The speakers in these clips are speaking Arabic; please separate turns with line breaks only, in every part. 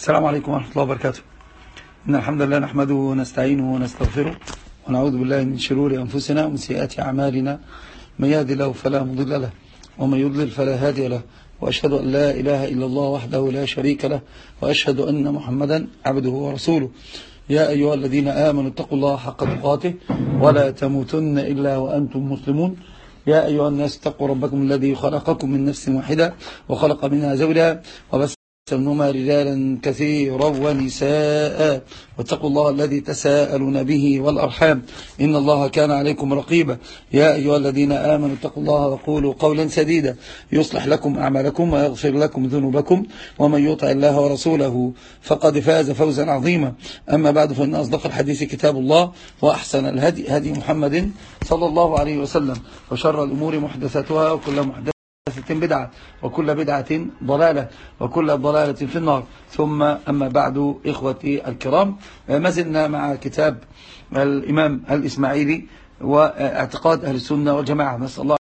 السلام عليكم ورحمة الله وبركاته. إن الحمد لله نحمده ونستعينه ونستغفره ونعوذ بالله من شرور أنفسنا ومن سيئات أعمالنا، من يهد الله فلا مضل له ومن يضلل فلا هادي له، وأشهد أن لا إله إلا الله وحده لا شريك له، وأشهد أن محمدا عبده ورسوله. يا أيها الذين آمنوا اتقوا الله حق تقاته ولا تموتن إلا وأنتم مسلمون. يا أيها الناس اتقوا ربكم الذي خلقكم من نفس واحدة وخلق منها زوجها وبث منهما رجالا كثيرا ونساء، واتقوا الله الذي تساءلون به والأرحام إن الله كان عليكم رقيبا. يا أيها الذين آمنوا اتقوا الله وقولوا قولا سديدا يصلح لكم أعمالكم ويغفر لكم ذنوبكم، ومن يطع الله ورسوله فقد فاز فوزا عظيما. أما بعد، فإن أصدق الحديث كتاب الله، وأحسن الهدي هدي محمد صلى الله عليه وسلم، وشر الأمور محدثاتها، وكل محدثة بدعة، وكل بدعة ضلالة، وكل ضلالة في النار. ثم أما بعد، إخوتي الكرام، ما زلنا مع كتاب الإمام الإسماعيلي واعتقاد أهل السنة والجماعة. نسأل الله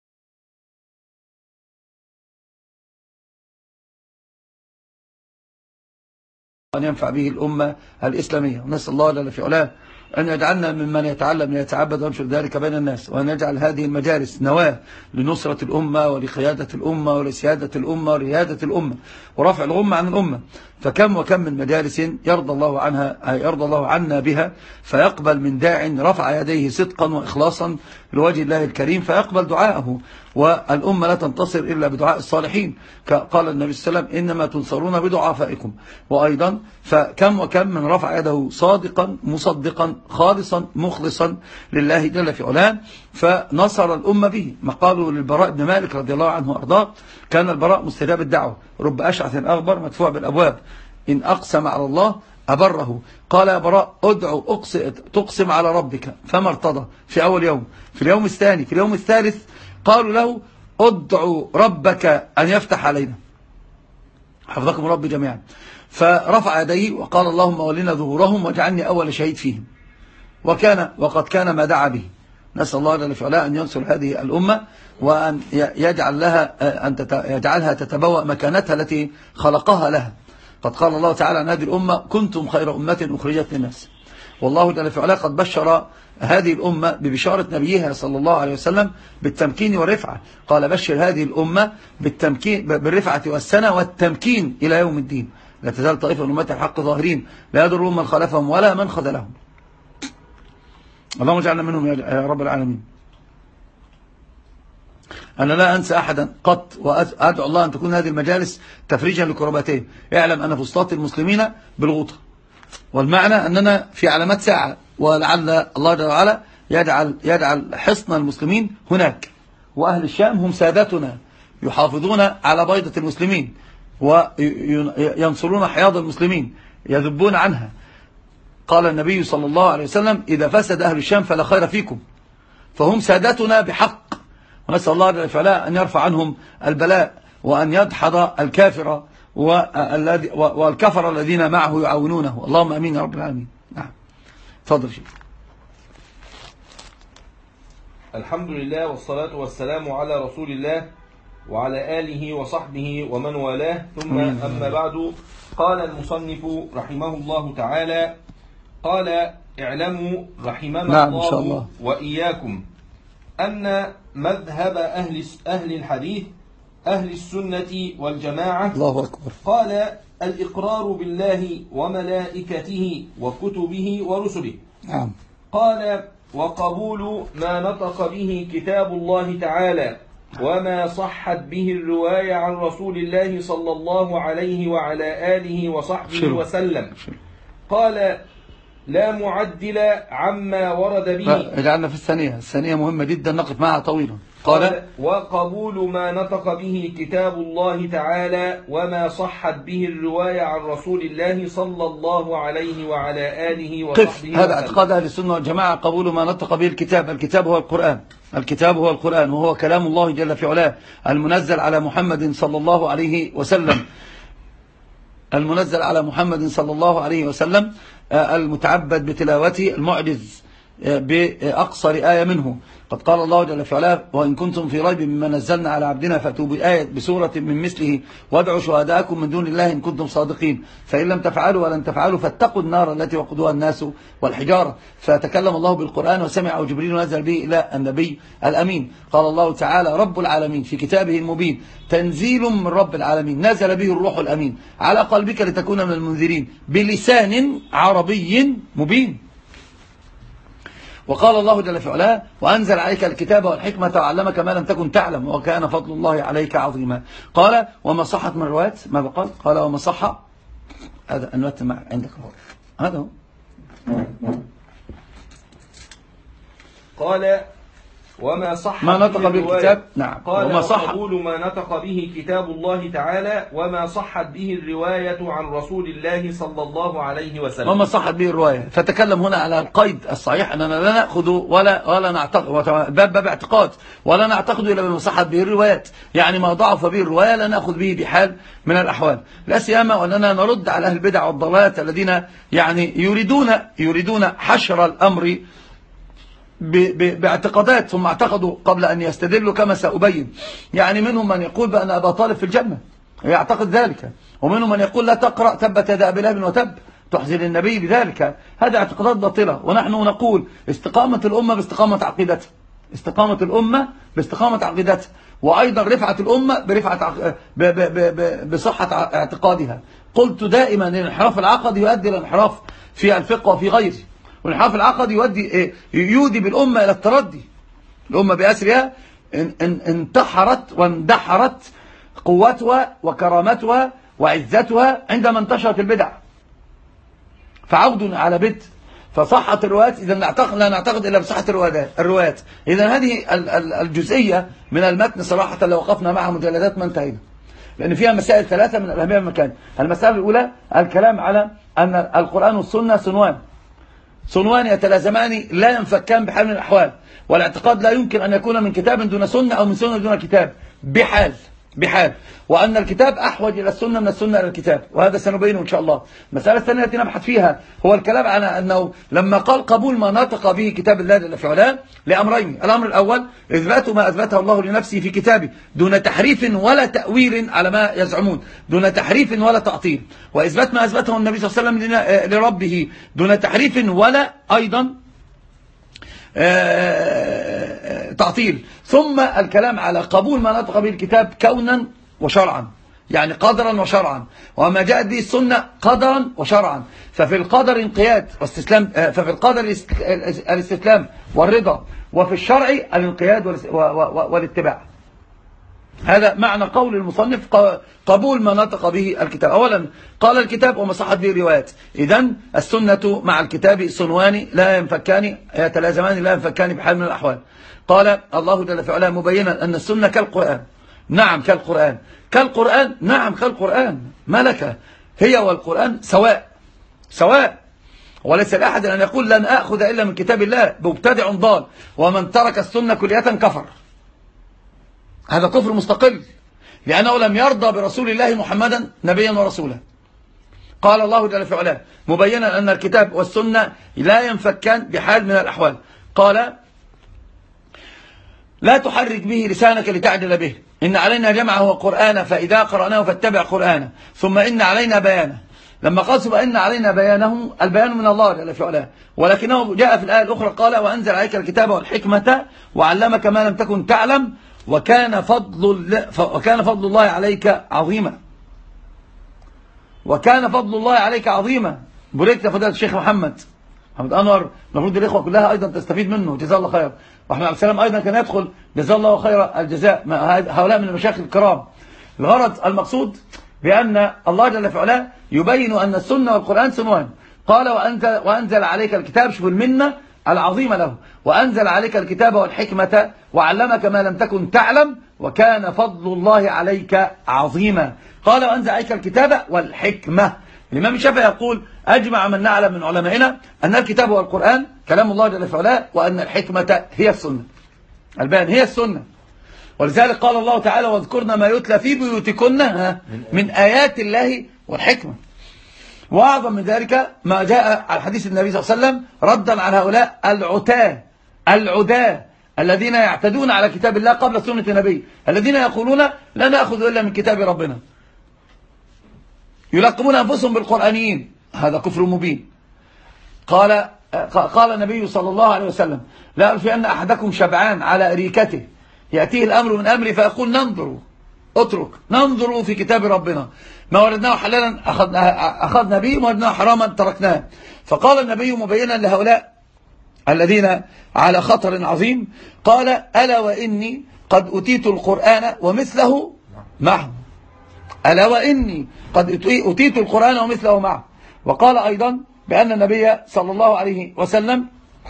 أن ينفع به الأمة الإسلامية، ونسأل الله جل في علاه أن يجعلنا ممن يتعلم ليتعبد وينشر ذلك بين الناس، وأن يجعل هذه المجالس نواة لنصرة الأمة ولقيادة الأمة ولسيادة الأمة وريادة الأمة ورفع الغمة عن الأمة. فكم وكم من مجالس يرضى الله عنا بها، فيقبل من داع رفع يديه صدقا وإخلاصا لوجه الله الكريم فيقبل دعاءه، والأمة لا تنتصر إلا بدعاء الصالحين. قال النبي صلى الله عليه وسلم: إنما تنصرون بدعافائكم. وأيضا فكم وكم من رفع يده صادقا مصدقا خالصا مخلصا لله جل في علاه فنصر الأمة به. ما قالوا للبراء بن مالك رضي الله عنه وأرضاه: كان البراء مستجاب الدعوة، رب أشعث أغبر مدفوع بالأبواب، إن أقسم على الله أبره. قال: يا براء، ادعو تقسم على ربك، فما ارتضى في أول يوم، في اليوم الثاني، في اليوم الثالث قالوا له: ادعو ربك أن يفتح علينا. حفظكم ربي جميعا. فرفع يديه وقال: اللهم ولنا ظهورهم واجعلني أول شهيد فيهم. وقد كان ما دعا به. نسأل الله جل في علاه أن ينصر هذه الأمة، وأن يجعلها تتبوأ مكانتها التي خلقها لها. قد قال الله تعالى عن هذه الأمة: كنتم خير أمة أخرجت للناس. والله جل في علاه قد بشر هذه الأمة ببشارة نبيها صلى الله عليه وسلم بالتمكين والرفعة. قال: بشر هذه الأمة بالرفعة والسنة والتمكين إلى يوم الدين، لا تزال طائفة من أمة الحق ظاهرين لا يضرهم من خلفهم ولا من خذلهم. اللهم اجعلنا منهم يا رب العالمين. أنا لا أنسى أحدا قط، وأدعو الله أن تكون هذه المجالس تفريجا لكرباتهم. اعلم أن فسطاط المسلمين بالغوطة، والمعنى أننا في علامات ساعة، ولعل الله جل وعلا يجعل حصن المسلمين هناك، وأهل الشام هم سادتنا يحافظون على بيضة المسلمين وينصرون حياض المسلمين يذبون عنها. قال النبي صلى الله عليه وسلم: إذا فسد أهل الشام فلا خير فيكم. فهم سادتنا بحق، ونسأل الله جل وعلا أن يرفع عنهم البلاء، وأن يدحض الكافر والكفر الذين معه يعاونونه. اللهم أمين يا رب العالمين. نعم، تفضل شيخ.
الحمد لله والصلاة والسلام على رسول الله وعلى آله وصحبه ومن والاه، ثم أما بعد. قال المصنف رحمه الله تعالى: قال: اعلموا رحمنا الله وإياكم أن مذهب أهل الحديث أهل السنة والجماعة.
الله أكبر.
قال: الإقرار بالله وملائكته وكتبه ورسله.
نعم.
قال: وقبول ما نطق به كتاب الله تعالى وما صحت به الرواية عن رسول الله صلى الله عليه وعلى آله وصحبه وسلم. قال: لا معدل عما ورد به.
اجعلنا في الثانية مهمة جدا نقف معها طويلا. قال:
وقبول ما نطق به كتاب الله تعالى وما صحت به الرواية عن رسول الله صلى الله عليه وعلى آله وصحبه وسلم.
هذا اعتقاد أهل السنة والجماعة، قبول ما نطق به الكتاب. الكتاب هو القرآن، الكتاب هو القرآن، وهو كلام الله جل في علاه المنزل على محمد صلى الله عليه وسلم، المنزل على محمد صلى الله عليه وسلم، المتعبد بتلاوته، المعجز بأقصر آية منه. قد قال الله جل في علاه: وإن كنتم في ريب مما نزلنا على عبدنا فأتوا بآية بسورة من مثله وادعوا شهداءكم من دون الله إن كنتم صادقين فإن لم تفعلوا ولن تفعلوا فاتقوا النار التي وقودها الناس والحجارة. فتكلم الله بالقرآن وسمعه جبريل ونزل به إلى النبي الأمين. قال الله تعالى: رب العالمين في كتابه المبين تنزيل من رب العالمين نزل به الروح الأمين على قلبك لتكون من المنذرين بلسان عربي مبين. وقال الله جل في علاه: وأنزل عليك الكتاب والحكمة وعلمك ما لم تكن تعلم وكان فضل الله عليك عظيما. قال: وما صحت من روايات ما بقال. قال: وما صح هذا النوت عندك هذا هو.
قال: وما صح
ما نطق به الكتاب. نعم.
قال:
وما صح
وقبول ما نطق به كتاب الله تعالى وما صحت به الرواية عن رسول الله صلى الله عليه وسلم.
وما صحت به الرواية. فتكلم هنا على القيد الصحيح أننا لا نأخذ ولا نعتقد باب اعتقاد ولا نعتقد إلا بما صحت به الروايات. يعني ما ضعف به الرواية لا نأخذ به بحال من الأحوال، لا سيما وأننا نرد على أهل البدع والضلالات الذين يعني يريدون حشر الأمر باعتقادات ثم اعتقدوا قبل أن يستدلوا كما سأبين. يعني منهم من يقول بأن أبا طالب في الجنة يعتقد ذلك، ومنهم من يقول لا تقرأ تبت يد أبي لهب وتب تحزن النبي بذلك. هذا اعتقادات باطلة. ونحن نقول استقامة الأمة باستقامة عقيدتها، استقامة الأمة باستقامة عقيدتها، وأيضا رفعة الأمة بصحة اعتقادها. قلت دائما أن الانحراف العقدي يؤدي إلى الانحراف في الفقه وفي غيره، والانحراف العقدي يودي بالأمة إلى التردي. الأمة بأسرها انتحرت واندحرت قوتها وكرامتها وعزتها عندما انتشرت البدع، فعود على بدء فصحت الروايات. إذا لا نعتقد إلا بصحة الروايات. إذا هذه الجزئية من المتن صراحة لو وقفنا معها مجلدات ما انتهينا، لأن فيها مسائل ثلاثة من الأهمية المكان. المسألة الأولى الكلام على أن القرآن والسنة صنوان يتلازمان لا ينفكان بحال من الأحوال، والاعتقاد لا يمكن أن يكون من كتاب دون سنة أو من سنة دون كتاب بحال، وأن الكتاب أحوج إلى السنة من السنة إلى الكتاب، وهذا سنبينه إن شاء الله. المسألة الثانية التي نبحث فيها هو الكلام على أنه لما قال قبول ما نطق به كتاب الله جل في علاه لأمرين. الأمر الأول إثبات ما أثبته الله لنفسه في كتابه دون تحريف ولا تأويل على ما يزعمون، دون تحريف ولا تعطيل، وإثبات ما أثبته النبي صلى الله عليه وسلم لربه دون تحريف ولا أيضا تعطيل. ثم الكلام على قبول ما نطق به الكتاب كونا وشرعا، يعني قدرا وشرعا، وما جاءت به السنة قدرا وشرعا. ففي القدر انقياد واستسلام، ففي القدر الاستسلام والرضا، وفي الشرع الانقياد والاتباع. هذا معنى قول المصنف قبول ما نطق به الكتاب. أولا قال الكتاب وما صحت به الروايات. إذن السنة مع الكتاب صنوان لا ينفكان يتلازمان لا ينفكان بحال من الأحوال. قال الله جل في علاه مبينا أن السنة كالقرآن. نعم كالقرآن نعم كالقرآن. ما لك هي والقرآن سواء وليس لأحد أن يقول لن أخذ إلا من كتاب الله مبتدع ضال، ومن ترك السنة كلية كفر. هذا كفر مستقل، لأنه لم يرضى برسول الله محمدا نبيا ورسولا. قال الله جل في علاه مبينا أن الكتاب والسنة لا ينفكان بحال من الأحوال. قال لا تحرك به لسانك لتعجل به، إن علينا جمعه وقرآنه فإذا قرأناه فاتبع قرآنه ثم إن علينا بيانه. لما قال ثم إن علينا بيانه، البيان من الله جل في علاه، ولكنه جاء في الآية الأخرى قال وأنزل عليك الكتاب والحكمة وعلمك ما لم تكن تعلم وكان فضل الله عليك عظيما. وكان فضل الله عليك عظيما. بريت يا فضيلة الشيخ محمد أنور، المفروض الإخوة كلها أيضا تستفيد منه جزاه الله خير. وأحمد عبد السلام أيضا كان يدخل جزاه الله خير الجزاء. هؤلاء من المشايخ الكرام. الغرض المقصود بأن الله جل في علاه يبين أن السنة والقرآن صنوان. قال وأنزل عليك الكتاب، شوف المنة العظيمة له، وأنزل عليك الكتاب والحكمة وعلمك ما لم تكن تعلم وكان فضل الله عليك عظيما. قال وأنزل عليك الكتاب والحكمة. الإمام الشافعي يقول أجمع من نعلم من علمائنا أن الكتاب والقرآن كلام الله جل في علاه، وأن الحكمة هي السنة، البيان هي السنة. ولذلك قال الله تعالى واذكرن ما يتلى في بيوتكن من آيات الله والحكمة. وأعظم من ذلك ما جاء على حديث النبي صلى الله عليه وسلم ردا على هؤلاء العتاة الذين يعتدون على كتاب الله قبل سنة النبي، الذين يقولون لا نأخذ إلا من كتاب ربنا، يلقبون أنفسهم بالقرآنيين، هذا كفر مبين. قال النبي صلى الله عليه وسلم لا ألفين أحدكم شبعان على أريكته يأتيه الأمر من أمري فيقول ننظروا في كتاب ربنا، ما وردناه حلالا أخذنا به، وما وردناه حراما تركناه. فقال النبي مبينا لهؤلاء الذين على خطر عظيم، قال ألا وإني قد أتيت القرآن ومثله معه، ألا وإني قد أتيت القرآن ومثله معه. وقال أيضا بأن النبي صلى الله عليه وسلم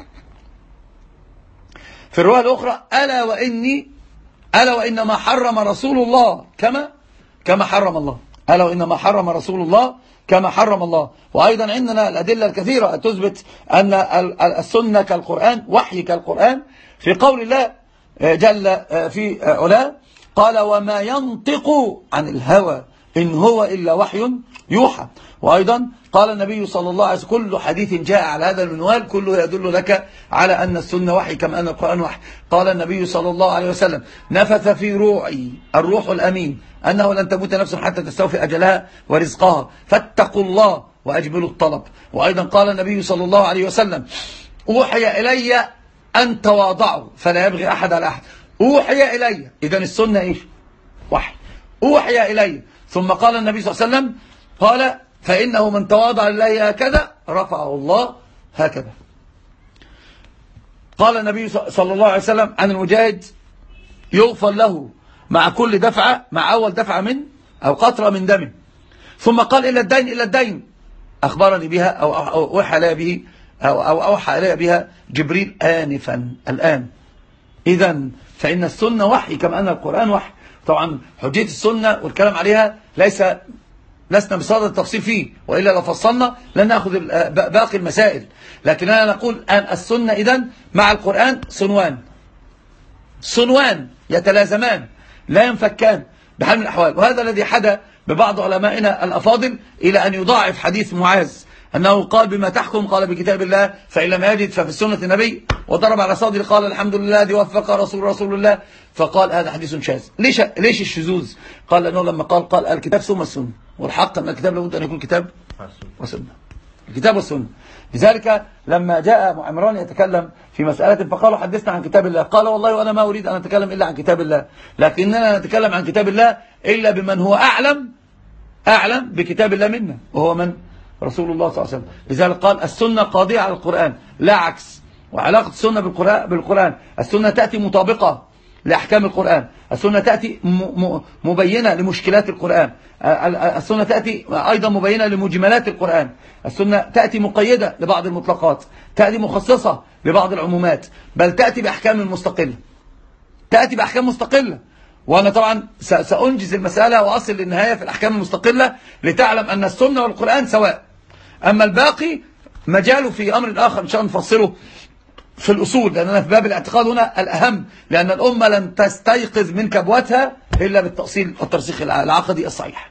في الرواية الأخرى ألا وإنما حرم رسول الله كما حرم الله، ألا وإنما حرم رسول الله كما حرم الله. وأيضا عندنا الأدلة الكثيرة تثبت أن السنة كالقرآن، وحي كالقرآن، في قول الله جل في علاه قال وما ينطق عن الهوى إن هو إلا وحي يوحى. وأيضا قال النبي صلى الله عليه وسلم كل حديث جاء على هذا المنوال كله يدل لك على أن السنة وحي كما أن القرآن وحي. قال النبي صلى الله عليه وسلم نفث في روعي الروح الأمين أنه لن تموت نفس حتى تستوفي أجلها ورزقها فاتقوا الله وأجملوا الطلب. وأيضا قال النبي صلى الله عليه وسلم أوحي إلي أن تواضعوا فلا يبغي أحد على أحد. أوحي إلي، إذن السنة إيش؟ وحي. أوحي إلي. ثم قال النبي صلى الله عليه وسلم قال فإنه من تواضع لله هكذا رفعه الله هكذا. قال النبي صلى الله عليه وسلم عن المجاهد يغفر له مع كل دفعة، مع أول دفعة من أو قطرة من دمه. ثم قال إلا الدين أخبرني بها أو أوحى لي به أو أوحى لي بها جبريل آنفا الآن. إذن فإن السنة وحي كما أن القرآن وحي. طبعا حجية السنة والكلام عليها لسنا بصدد التفصيل فيه، وإلا لو فصلنا لن نأخذ باقي المسائل. لكننا نقول أن السنة إذن مع القرآن صنوان يتلازمان لا ينفكان بحال من الأحوال. وهذا الذي حدث ببعض علمائنا الأفاضل إلى أن يضاعف حديث معاذ أنه قال بما تحكم قال بكتاب الله فإن لم يجد ففي السنة النبي، وضرب على صدره قال الحمد لله الذي وفق رسول الله، فقال هذا حديث شاذ. ليش الشذوذ؟ قال لأنه لما قال الكتاب ثم السنة، والحق أن الكتاب لابد أن يكون كتاب وسنة، الكتاب والسنة. لذلك لما جاء عمران يتكلم في مسألة فقالوا حدثنا عن كتاب الله، قال والله وأنا ما أريد أن أتكلم إلا عن كتاب الله، لكننا نتكلم عن كتاب الله إلا بمن هو أعلم بكتاب الله منا، وهو من؟ رسول الله صلى الله عليه وسلم. لذلك قال السنة قاضية على القرآن لا عكس. وعلاقة السنة بالقرآن السنة تأتي مطابقة لأحكام القرآن، السنة تأتي مبينة لمشكلات القرآن، السنة تأتي أيضا مبينة لمجملات القرآن، السنة تأتي مقيدة لبعض المطلقات، تأتي مخصصة لبعض العمومات، بل تأتي بأحكام مستقلة. وأنا طبعا سأنجز المسألة وأصل للنهاية في الأحكام المستقلة لتعلم أن السنة والقرآن سواء. أما الباقي مجاله في أمر آخر إن شاء الله نفصله في الأصول، لأننا في باب الاعتقاد هنا الأهم، لأن الأمة لن تستيقظ من كبوتها إلا بالتأصيل والترسيخ العقدي الصحيح.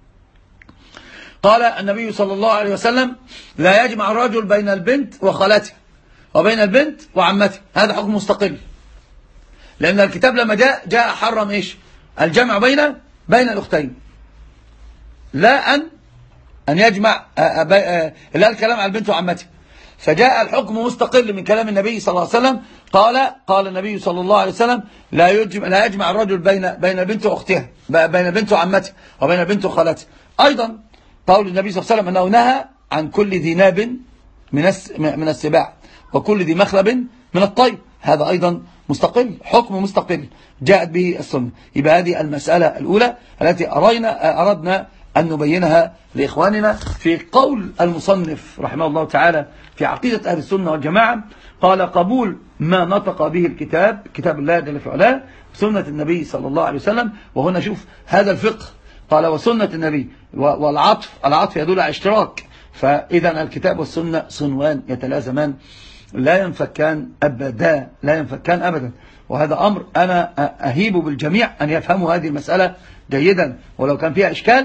قال النبي صلى الله عليه وسلم لا يجمع الرجل بين البنت وخالته وبين البنت وعمته، هذا حكم مستقل، لأن الكتاب لما جاء حرم إيش؟ الجمع بين الأختين، لا أن يجمع لا الكلام على البنت وعمته. فجاء الحكم مستقل من كلام النبي صلى الله عليه وسلم. قال النبي صلى الله عليه وسلم لا يجمع الرجل بين البنت وأختها، بين البنت وعمته وبين البنت وخالته. أيضا قول النبي صلى الله عليه وسلم أنه نهى عن كل ذي ناب من السباع وكل ذي مخلب من الطير، هذا أيضا مستقل، حكم مستقل جاءت به السنة. يبقى هذه المسألة الأولى التي أردنا أن نبينها لإخواننا في قول المصنف رحمه الله تعالى في عقيدة أهل السنة والجماعة. قال قبول ما نطق به كتاب الله جل في علاه، سنة النبي صلى الله عليه وسلم. وهنا شوف هذا الفقه، قال وسنة النبي، والعطف يدل على اشتراك، فإذا الكتاب والسنة صنوان يتلازمان لا ينفكان أبدا. وهذا أمر أنا أهيب بالجميع أن يفهموا هذه المسألة جيدا، ولو كان فيها إشكال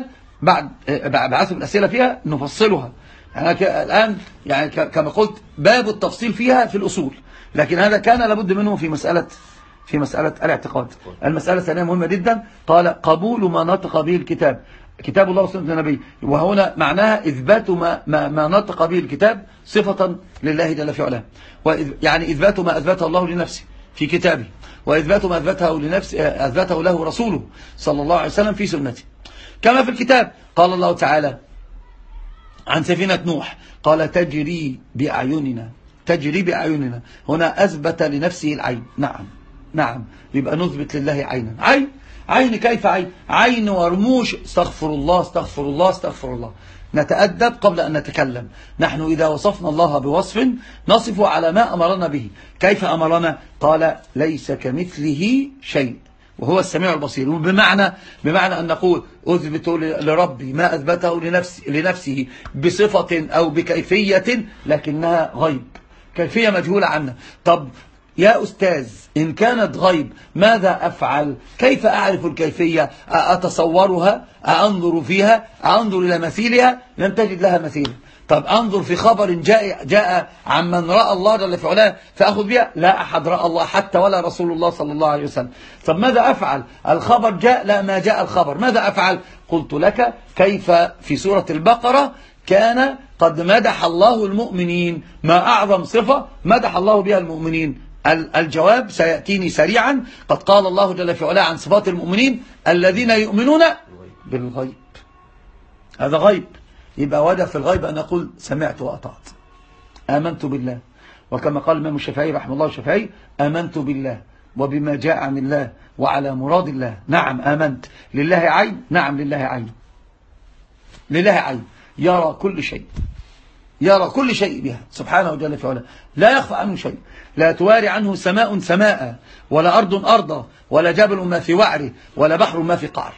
بعد بعثوا الأسئلة فيها نفصلها. يعني الآن يعني كما قلت باب التفصيل فيها في الأصول، لكن هذا كان لابد منه في مسألة الاعتقاد. المسألة الثانية مهمة جدا، قال قبول ما نطق به الكتاب، كتاب الله وسنة النبي، وهنا معناها إثبات ما نطق به الكتاب صفة لله جل في علاه، يعني إثبات ما أثبته الله لنفسه في كتابه، وإثبات ما أثبته له رسوله صلى الله عليه وسلم في سنته. كما في الكتاب قال الله تعالى عن سفينة نوح قال تجري بأعيننا، هنا أثبت لنفسه العين. نعم يبقى نثبت لله عينا. عين كيف عين ورموش، استغفر الله. نتأدب قبل أن نتكلم. نحن إذا وصفنا الله بوصف نصف على ما أمرنا به. كيف أمرنا؟ قال ليس كمثله شيء وهو السميع البصير. بمعنى أن نقول أثبت لربي ما أثبته لنفسه بصفة أو بكيفية لكنها غيب، كيفية مجهولة عنا. طب يا أستاذ إن كانت غيب ماذا أفعل؟ كيف أعرف الكيفية؟ أتصورها؟ أنظر فيها؟ أنظر إلى مثيلها؟ لن تجد لها مثيل. طب أنظر في خبر جاء عن من رأى الله جل في علاه فأخذ بها؟ لا أحد رأى الله حتى ولا رسول الله صلى الله عليه وسلم. طب ماذا أفعل؟ الخبر جاء، لا ما جاء الخبر، ماذا أفعل؟ قلت لك كيف في سورة البقرة كان قد مدح الله المؤمنين، ما أعظم صفة مدح الله بها المؤمنين. الجواب سيأتيني سريعا. قد قال الله جل في علاه عن صفات المؤمنين الذين يؤمنون بالغيب. هذا غيب، يبقى وجب في الغيب أن أقول سمعت وأطعت، آمنت بالله. وكما قال الإمام الشافعي رحمه الله الشافعي آمنت بالله وبما جاء عن الله وعلى مراد الله. نعم آمنت. لله عين، نعم لله عين يرى كل شيء بها سبحانه جل في علاه، لا يخفى عنه شيء، لا تواري عنه سماء ولا أرض أرضا ولا جبل ما في وعره ولا بحر ما في قعر.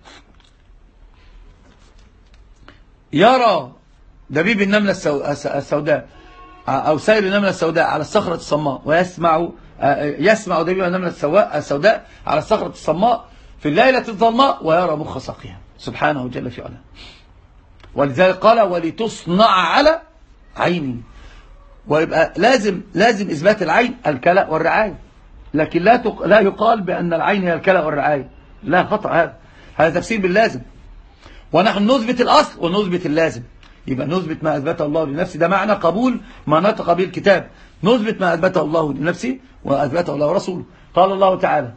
يرى دبيب النملة السوداء أو سير النملة السوداء على الصخرة الصماء، يسمع دبيب النملة السوداء على الصخرة الصماء في الليلة الظلماء ويرى مخ ساقها سبحانه جل في علاه. ولذلك قال ولتصنع على عيني. ويبقى لازم إثبات العين الكلاء والرعاية، لكن لا يقال بأن العين هي الكلاء والرعاية، لا خطأ، هذا تفسير باللازم. ونحن نثبت الأصل ونثبت اللازم. يبقى نثبت ما أثبته الله لنفسه، ده معنى قبول ما نطق به الكتاب. نثبت ما أثبته الله لنفسه وأثبته الله ورسوله. قال الله تعالى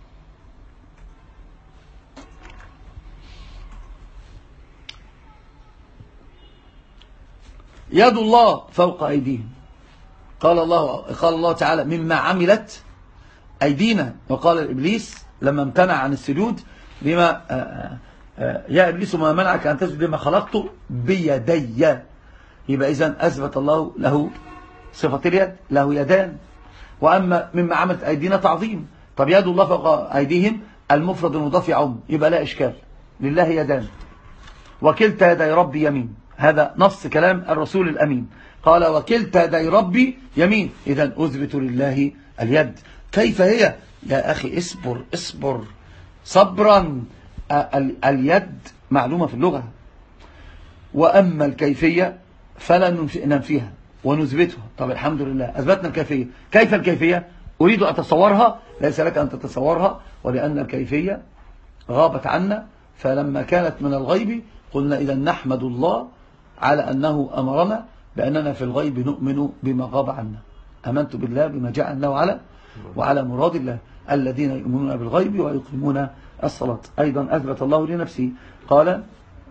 يد الله فوق أيديهم. قال الله تعالى مما عملت أيدينا. وقال الإبليس لما امتنع عن السجود لما يا إبليس ما منعك أن تسجد لما خلقته بيدي. يبقى إذن أثبت الله له صفة اليد، له يدان. وأما مما عملت أيدينا تعظيم. طب يد الله فوق أيديهم المفرد المضاف يعم، يبقى لا إشكال، لله يدان. وكلتا يدي ربي يمين، هذا نص كلام الرسول الأمين. قال وكلتا يدي ربي يمين، إذن أثبت لله اليد. كيف هي؟ يا أخي اصبر صبرا. اليد معلومة في اللغة، وأما الكيفية فلا ننفيها ونثبتها. طب الحمد لله أثبتنا الكيفية. كيف الكيفية؟ أريد أن أتصورها، ليس لك أن تتصورها، ولأن الكيفية غابت عنا. فلما كانت من الغيب قلنا إذا نحمد الله على أنه أمرنا بأننا في الغيب نؤمن بما غاب عنا. آمنت بالله بما جاء الله وعلى مراد الله الذين يؤمنون بالغيب ويقيمون الصلاة. أيضا أثبت الله لنفسه. قال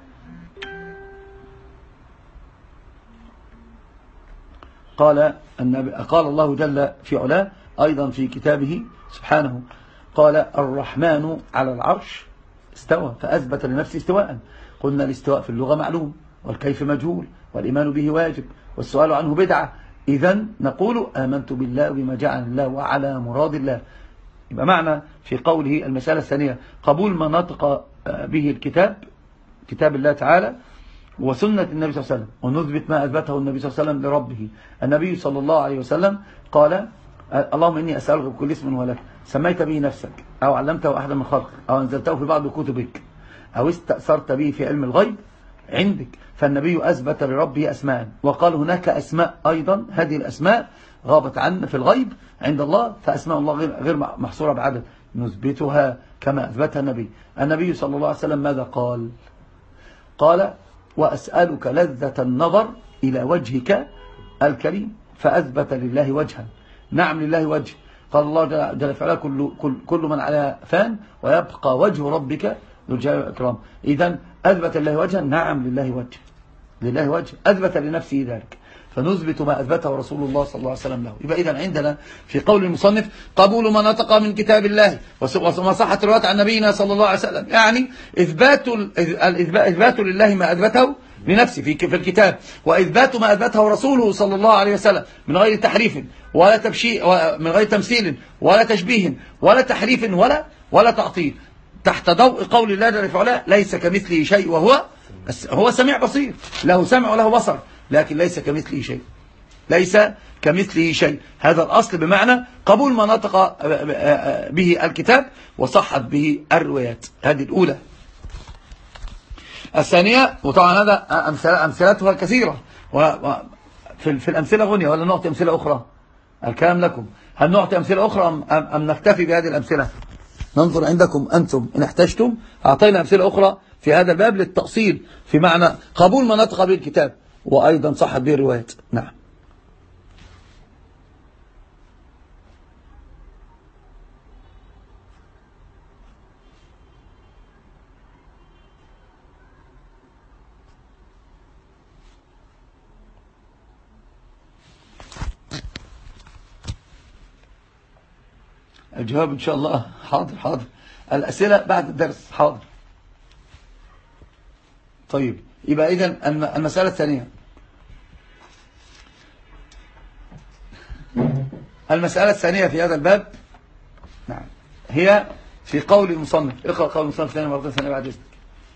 الله جل في علاه أيضا في كتابه سبحانه، قال الرحمن على العرش استوى، فأثبت لنفسه استواء. قلنا الاستواء في اللغة معلوم، والكيف مجهول، والإيمان به واجب، والسؤال عنه بدعة. إذن نقول آمنت بالله بما جاء عن الله وعلى مراد الله. يبقى معنى في قوله المسألة الثانية قبول ما نطق به الكتاب، كتاب الله تعالى وسنة النبي صلى الله عليه وسلم، ونثبت ما أثبته النبي صلى الله عليه وسلم لربه. النبي صلى الله عليه وسلم قال اللهم إني أسألك بكل اسم هو لك سميت به نفسك أو علمته أحدا من خلقك أو أنزلته في بعض كتبك أو استأثرت به في علم الغيب عندك. فالنبي أثبت لربه أسماء، وقال هناك أسماء أيضا هذه الأسماء غابت عنا في الغيب عند الله، فأسماء الله غير محصورة بعدد، نثبتها كما أثبتها النبي صلى الله عليه وسلم. ماذا قال؟ قال وأسألك لذة النظر إلى وجهك الكريم، فأثبت لله وجها. نعم لله وجه. قال الله جل وعلا كل من على فان ويبقى وجه ربك ذو الجلال والإكرام. إذن أثبت لله وجها، نعم لله وجه، لله وجه، أثبت لنفسه ذلك، فنثبت ما أثبته رسول الله صلى الله عليه وسلم له. يبقى إذن عندنا في قول المصنف قبول ما نطق من كتاب الله وما صحت الروايات عن نبينا صلى الله عليه وسلم، يعني إثبات لله ما أثبته لنفسه في الكتاب، وإثبات ما أثبته رسوله صلى الله عليه وسلم من غير تحريف ولا تبشير، من غير تمثيل ولا تشبيه ولا تحريف ولا تعطيل، تحت ضوء قول الله جل وعلا ليس كمثله شيء وهو سميع بصير، له سمع وله بصر، لكن ليس كمثله شيء، ليس كمثله شيء. هذا الأصل، بمعنى قبول ما نطق به الكتاب وصحت به الروايات. هذه الأولى. الثانية، وطبعا هذا أمثلتها كثيرة، في الأمثلة غنية، ولا نعطي أمثلة أخرى؟ الكلام لكم. هل نعطي أمثلة أخرى أم نكتفي بهذه الأمثلة؟ ننظر عندكم أنتم إن احتجتم. أعطينا أمثلة أخرى في هذا الباب للتأصيل في معنى قبول ما نطق به الكتاب وأيضا صحت به الروايات. نعم. الجواب إن شاء الله. حاضر. الأسئلة بعد الدرس. حاضر. طيب، يبقى إذن المسألة الثانية، المسألة الثانية في هذا الباب، نعم، هي في قول المصنف. اقرأ قول المصنف ثانية مرة ثانية بعد إذنك.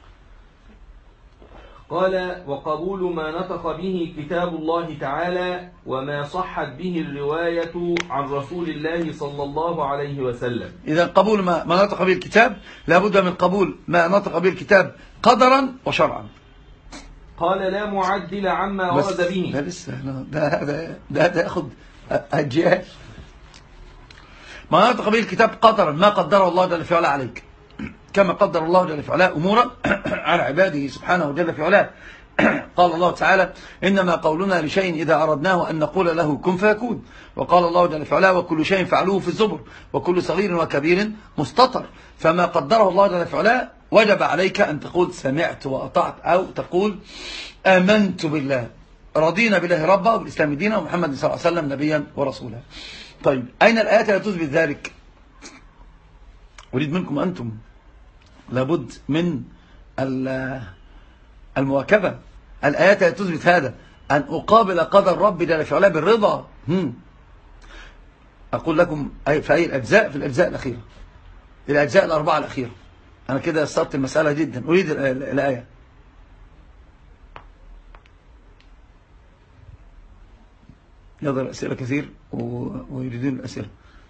قال وقبول ما نطق به كتاب الله تعالى وما صحت به الرواية عن رسول الله صلى الله عليه وسلم.
إذا قبول ما نطق به الكتاب لابد من قبول ما نطق به الكتاب قدرا وشرعا.
قال لا معدل عما ورد به.
ده لسه ده ياخد أجيال. ما نطق به الكتاب قدرا، ما قدره الله جل في علاه عليك، كما قدر الله جل في علاه أمورا على عباده سبحانه جل في علاه. قال الله تعالى إنما قولنا لشيء إذا أردناه أن نقول له كن فيكون. وقال الله جل في علاه وكل شيء فعلوه في الزبر وكل صغير وكبير مستطر. فما قدره الله جل في علاه وجب عليك أن تقول سمعت وأطعت، أو تقول آمنت بالله، رضينا بالله ربا وبالإسلام دينا ومحمد صلى الله عليه وسلم نبيا ورسولا. طيب، أين الآيات التي تثبت ذلك؟ أريد منكم أنتم لابد من المواكبة. الآيات التي تثبت هذا، أن أقابل قدر ربي جل في علاه بالرضا. أقول لكم في أي الأجزاء، في الأجزاء الأخيرة، الأجزاء الأربعة الأخيرة. أنا كده يسرت المسألة جدا. أريد الآية. يظهر أسئلة كثير ويريدون الأسئلة.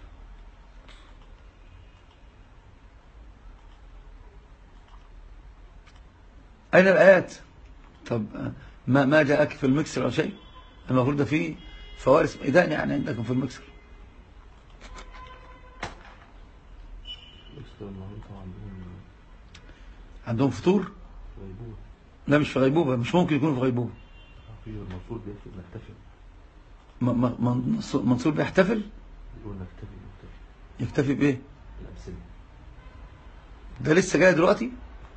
أين الآيات؟ طب ما جاءك في المكسر أو شيء؟ المفروض ده فيه فوارس إذان يعني عندكم في المكسر. عندهم فطور؟ لا مش في غيبوبة، مش ممكن يكونوا في غيبوبة. منصور بيحتفل؟ يكتفي بإيه؟ ده لسه جاي دلوقتي؟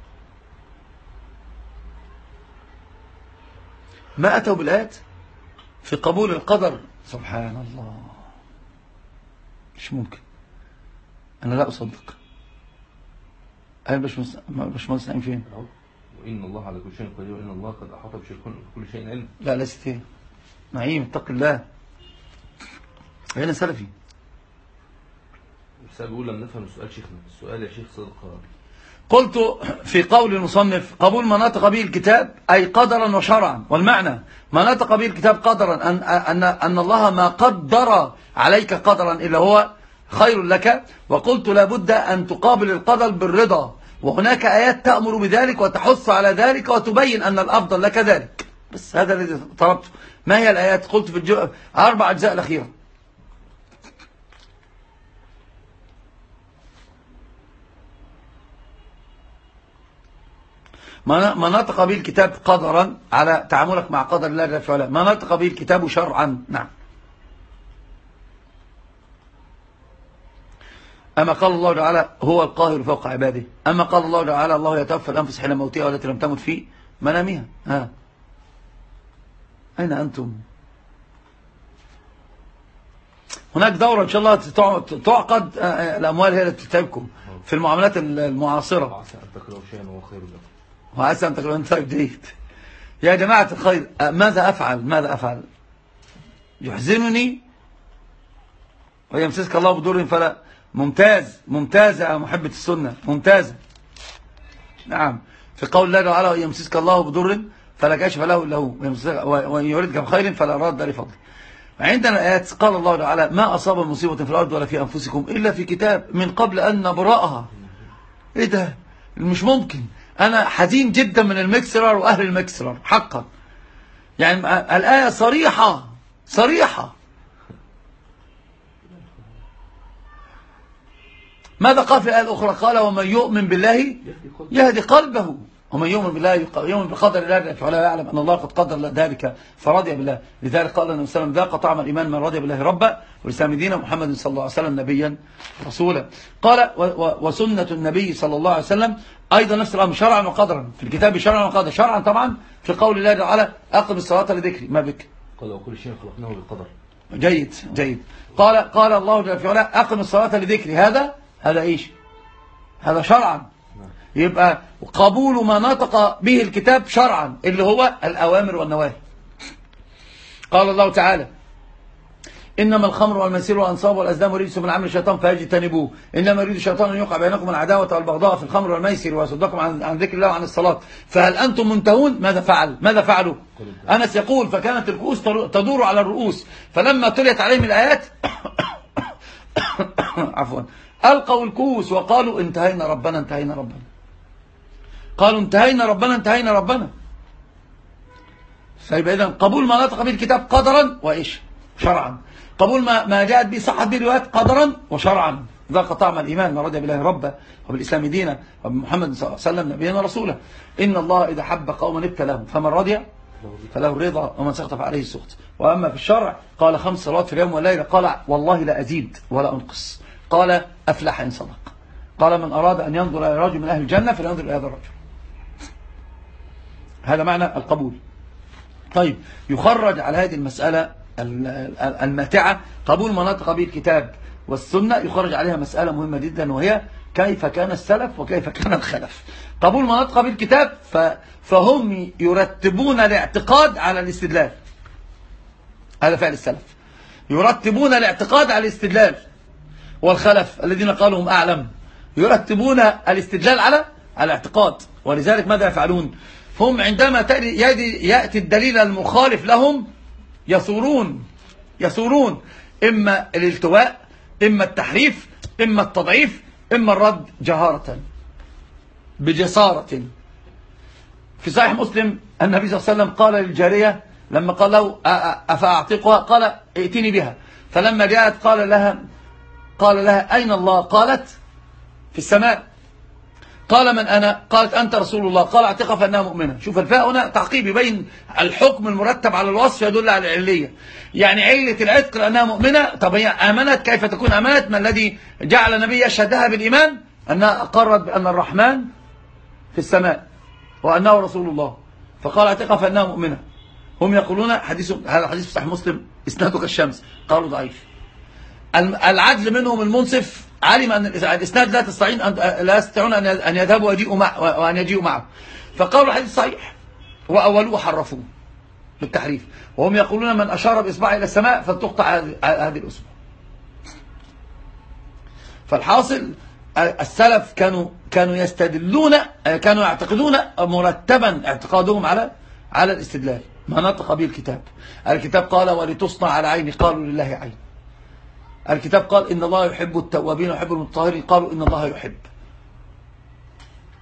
ما أتوا بالآيات في قبول القدر. سبحان الله، مش ممكن، أنا لا أصدق. أنا مش نعيم فين؟
وإن الله على كل شيء قدير وإن الله قد أحاط بكل شيء علم.
لا لست فين نعيم، اتق الله. هنا سلفي.
السؤال بيقول لم نفهم السؤال شيخنا. السؤال يا شيخ صدق.
قلت في قول المصنف قبول ما نطق به الكتاب أي قدرا وشرعا. والمعنى ما نطق به الكتاب قدرا أن الله ما قدر عليك قدرا إلا هو خير لك. وقلت لابد أن تقابل القدر بالرضا، وهناك آيات تأمر بذلك وتحث على ذلك وتبين أن الأفضل لك ذلك. بس هذا الذي طلبته. ما هي الآيات؟ قلت في 4 أجزاء الأخيرة. ما نطق به الكتاب قدرا على تعاملك مع قدر الله جل وعلا، ما نطق به الكتاب شرعا. نعم. أما قال الله تعالى هو القاهر فوق عباده، أما قال الله تعالى الله يتوفى الأنفس حين موتها والتي لم تمت في منامها. أين أنتم؟ هناك دورة إن شاء الله تعقد، الأموال هي التي تتعبكم في المعاملات المعاصرة.
وعسى أن تكرهوا شيئا وهو خير لكم.
وعسى أن تكرهوا شيئا جيد. يا جماعة الخير، ماذا أفعل؟ يحزنني ويمسسك الله بضر فلا. ممتازة يا محبة السنة، ممتازة. نعم، في قول الله تعالى ويمسسك الله بضر فلا كاشف له إلا هو وإن يردك بخير فلا راد لفضله. عندنا آيات قال الله تعالى ما أصاب مصيبة في الأرض ولا في أنفسكم إلا في كتاب من قبل أن نبرأها. إيه ده؟ مش ممكن. أنا حزين جدا من المكسرر وأهل المكسرر حقا. يعني الآية صريحة. ماذا قال في الآية الأخرى؟ قال ومن يؤمن بالله يهدي قلبه، ومن يؤمن بالله يؤمن بقدر الله فلا يعلم أن الله قد قدر ذلك فرضي بالله. لذلك قال النبي صلى الله عليه وسلم ذاق طعم الإيمان من رضي بالله ربا والإسلام دينا محمد صلى الله عليه وسلم نبيا رسولا. قال وسنة النبي صلى الله عليه وسلم أيضا نفس الأمر شرعا وقدرا، في الكتاب شرعا وقدرا. شرعا طبعا في قول الله تعالى أقم الصلاة لذكري ما بك.
قال وكل شيء خلقناه بالقدر.
جيد. قال الله جل وعلا أقم الصلاة لذكري. هذا إيش؟ هذا شرعا. يبقى قبول ما نطق به الكتاب شرعا اللي هو الأوامر والنواهي. قال الله تعالى إنما الخمر والميسير والأنصاب والأزلام رجس من عمل الشيطان فاجتنبوه إنما يريد الشيطان أن يوقع بينكم العداوة والبغضاء في الخمر والميسر ويصدكم عن ذكر الله وعن الصلاة فهل أنتم منتهون؟ ماذا فعلوا؟ أنس يقول فكانت الكؤوس تدور على الرؤوس فلما تليت عليهم الآيات عفوا ألقوا الكؤوس وقالوا انتهينا ربنا. قالوا انتهينا ربنا. فيبقى إذن قبول ما نطق به الكتاب قدرا وإيش؟ شرعا. قبول ما جاءت به صحت به الروايات قدرا وشرعا. ذاق طعم الإيمان من رضي بالله ربا وبالإسلام دينا وبمحمد صلى الله عليه وسلم نبيا ورسولا. إن الله إذا حب قوما ابتلاهم فمن رضي فله الرضا ومن سخط فعليه السخط. وأما في الشرع قال 5 صلوات في اليوم والليلة قال والله لا أزيد ولا أنقص. قال أفلح إن صدق. قال من أراد أن ينظر إلى رجل من أهل الجنة فلينظر إلى هذا الرجل. هذا معنى القبول. طيب يخرج على هذه المسألة الماتعة قبول ما نطق به الكتاب والسنة يخرج عليها مسألة مهمة جدا وهي كيف كان السلف وكيف كان الخلف. قبول ما نطق به الكتاب فهم يرتبون الاعتقاد على الاستدلال. هذا فعل السلف، يرتبون الاعتقاد على الاستدلال. والخلف الذين قالوا هم أعلم يرتبون الاستدلال على الاعتقاد. ولذلك ماذا يفعلون؟ هم عندما يأتي الدليل المخالف لهم يثورون إما الالتواء إما التحريف إما التضعيف إما الرد جهارة بجسارة. في صحيح مسلم النبي صلى الله عليه وسلم قال للجارية لما قال له أفأعتقها قال ائتني بها فلما جاءت قال لها أين الله؟ قالت في السماء. قال من أنا؟ قالت أنت رسول الله. قال اعتقها فإنها مؤمنة. شوف الفاء هنا تعقيب يبين الحكم المرتب على الوصف يدل على العلية. يعني علة العتق لأنها مؤمنة. طب هي آمنت كيف تكون آمنت؟ ما الذي جعل النبي يشهدها بالإيمان؟ أنها أقرت بأن الرحمن في السماء وأنه رسول الله فقال اعتقها فإنها مؤمنة. هم يقولون هذا حديث في صحيح مسلم إسناده كالشمس. قالوا ضعيف. العدل منهم المنصف علم أن الإسناد لا يستطيعون أن يذهبوا وأن يجيئوا معه فقالوا الحديث صحيح وأولوه وحرفوه بالتحريف. وهم يقولون من أشار بإصبعه إلى السماء فلتقطع هذه الأصبع. فالحاصل السلف كانوا يستدلون كانوا يعتقدون مرتبا اعتقادهم على الاستدلال. ما نطق به الكتاب قال ولتصنع على عيني قالوا لله عين. الكتاب قال إن الله يحب التوابين ويحب المتطهرين قالوا إن الله يحب.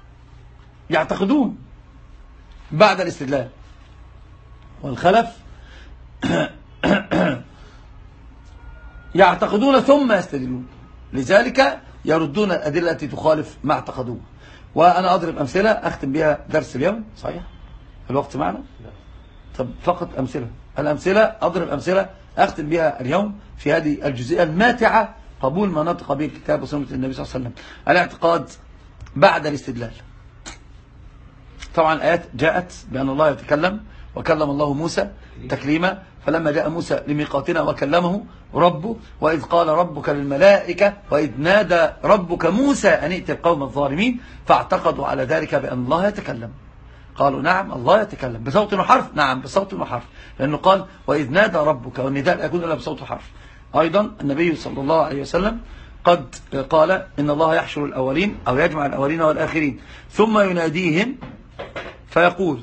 يعتقدون بعد الاستدلال، والخلف يعتقدون ثم يستدلون، لذلك يردون الأدلة التي تخالف ما اعتقدوه. وأنا أضرب أمثلة أختم بها درس اليوم. صحيح الوقت معنا؟ طب فقط أمثلة، الأمثلة أضرب أمثلة أختم بها اليوم في هذه الجزئية الماتعة، قبول ما نطق به الكتاب وسنة النبي صلى الله عليه وسلم. الاعتقاد بعد الاستدلال. طبعا الآيات جاءت بأن الله يتكلم، وكلم الله موسى تكليما، فلما جاء موسى لميقاتنا وكلمه ربه، وإذ قال ربك للملائكة وإذ نادى ربك موسى أن ائت القوم الظالمين، فاعتقدوا على ذلك بأن الله يتكلم. قالوا نعم الله يتكلم بصوت وحرف، نعم بصوت وحرف، لأنه قال وإذ نادى ربك، والنداء لا يكون إلا بصوت وحرف. أيضا النبي صلى الله عليه وسلم قد قال إن الله يحشر الأولين أو يجمع الأولين والآخرين ثم يناديهم فيقول،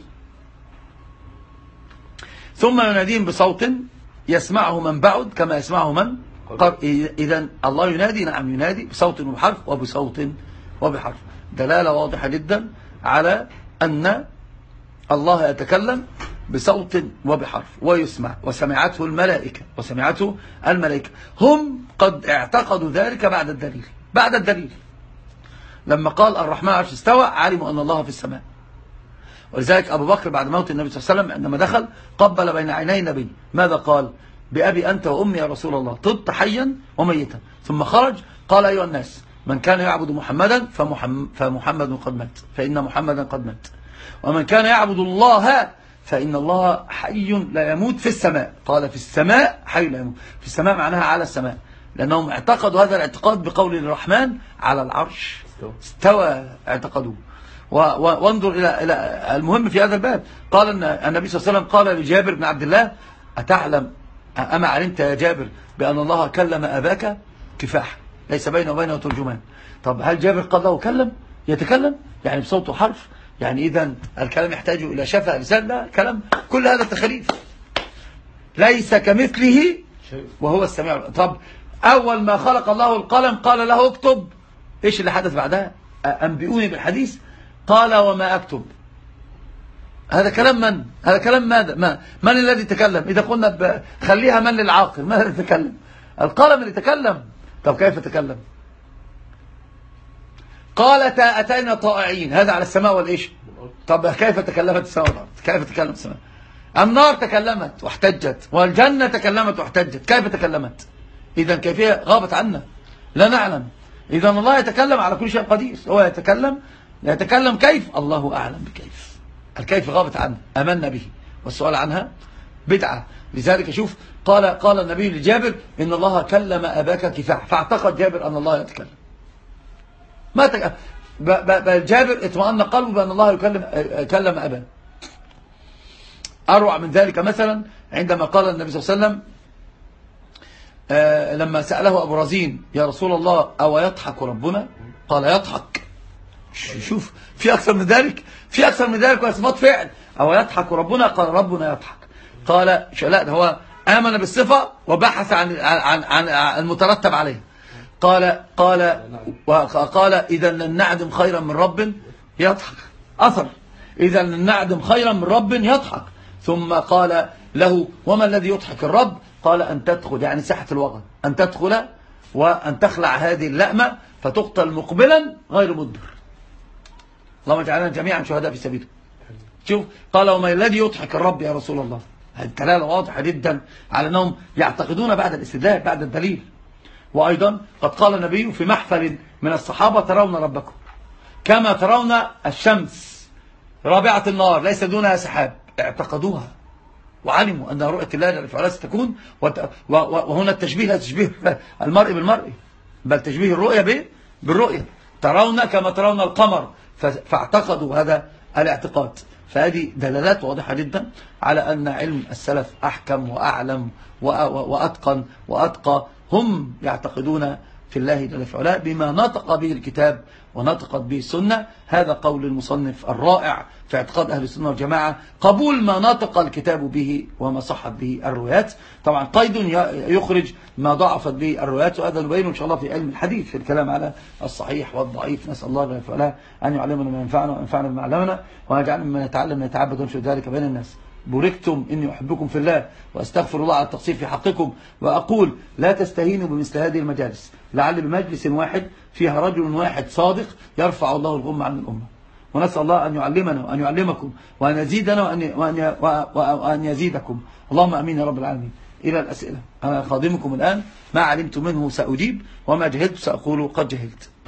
ثم يناديهم بصوت يسمعه من بعد كما يسمعه من قرب. إذن الله ينادي، نعم ينادي بصوت وبحرف وبصوت وبحرف، دلالة واضحة جدا على أن الله يتكلم بصوت وبحرف ويسمع، وسمعته الملائكة هم قد اعتقدوا ذلك بعد الدليل لما قال الرحمن على العرش استوى، علموا أن الله في السماء. ولذلك أبو بكر بعد موت النبي صلى الله عليه وسلم عندما دخل قبل بين عيني النبي، ماذا قال؟ بأبي أنت وأمي يا رسول الله، طبت حيا وميتا. ثم خرج قال أيها الناس من كان يعبد محمدا فمحمد قد مات، فإن محمدا قد مات، ومن كان يعبد الله فإن الله حي لا يموت في السماء. قال في السماء حي لا يموت، في السماء معناها على السماء، لأنهم اعتقدوا هذا الاعتقاد بقول الرحمن على العرش استوى، اعتقدوه. وانظر إلى المهم في هذا الباب، قال النبي صلى الله عليه وسلم قال لجابر بن عبد الله أتعلم أما علمت يا جابر بأن الله كلم أباك كفاح ليس بينه وبينه ترجمان. طب هل جابر قال له يتكلم يعني بصوت وحرف؟ يعني إذن الكلام يحتاج إلى شفة لسان؟ لا، كلام كل هذا تخليف، ليس كمثله وهو السميع. طب أول ما خلق الله القلم قال له اكتب، إيش اللي حدث بعدها؟ أنبئوني بالحديث. قال وما أكتب. هذا كلام من؟ هذا كلام ماذا؟ من الذي تكلم؟ إذا قلنا خليها من للعاقل، من الذي تكلم؟ القلم اللي تكلم. طب كيف تكلم؟ قالت أتينا طائعين، هذا على السماء والإيش؟ طب كيف تكلمت السماء والأرض؟ كيف تكلم السماء؟ النار تكلمت واحتجت، والجنة تكلمت واحتجت، كيف تكلمت؟ إذا كيفية غابت عنا لا نعلم. إذا الله يتكلم على كل شيء قدير، هو يتكلم كيف؟ الله أعلم بكيف. الكيف غابت عنه، أمنا به، والسؤال عنها بدعة. لذلك شوف قال النبي لجابر إن الله كلم أباك كفاح، فاعتقد جابر أن الله يتكلم. بل جابر اطمأن قلبه بأن الله كلم أباه. أروع من ذلك مثلا عندما قال النبي صلى الله عليه وسلم لما سأله أبو رزين يا رسول الله أو يضحك ربنا؟ قال يضحك. شوف في أكثر من ذلك وصفات فعل. أو يضحك ربنا؟ قال ربنا يضحك. قال لا، هو آمن بالصفة وبحث عن المترتب عليه. قال إذا لن نعدم خيرا من رب يضحك، أثر إذا لن نعدم خيرا من رب يضحك. ثم قال له وما الذي يضحك الرب؟ قال أن تدخل، يعني ساحة الوغى، أن تدخل وأن تخلع هذه اللأمة فتقتل مقبلا غير مدبر. اللهم اجعلنا جميعا شهداء في سبيله. شوف قال وما الذي يضحك الرب يا رسول الله؟ هذه الدلالة واضحة جدا على أنهم يعتقدون بعد الاستدلال بعد الدليل. وأيضا قد قال النبي في محفل من الصحابة ترون ربكم كما ترون الشمس رابعة النار ليس دونها سحاب. اعتقدوها وعلموا أن رؤية الله جل وعلا ستكون. وهنا التشبيه لا تشبيه المرء بالمرء، بل تشبيه الرؤية بالرؤية. ترون كما ترون القمر، فاعتقدوا هذا الاعتقاد. فهذه دلالات واضحة جدا على أن علم السلف أحكم وأعلم وأتقن وأتقى. هم يعتقدون في الله جل في علاه بما نطق به الكتاب ونطقت به السنة. هذا قول المصنف الرائع في اعتقاد أهل السنة والجماعة، قبول ما نطق الكتاب به وما صحت به الروايات. طبعا قيد يخرج ما ضعفت به الروايات، وهذا نبينه إن شاء الله في علم الحديث في الكلام على الصحيح والضعيف. نسأل الله جل في علاه أن يعلمنا ما ينفعنا وينفعنا بما علمنا، ويجعلنا مما نتعلم نتعبد ونشر ذلك بين الناس. بوركتم إني أحبكم في الله، وأستغفر الله على التقصير في حقكم، وأقول لا تستهينوا بمثل هذه المجالس، لعل بمجلس واحد فيها رجل واحد صادق يرفع الله الغم عن الأمة. ونسأل الله أن يعلمنا وأن يعلمكم وأن يزيدنا وأن يزيدكم. اللهم أمين يا رب العالمين. إلى الأسئلة. أنا خادمكم الآن، ما علمت منه سأجيب، وما جهلت سأقول قد جهلت.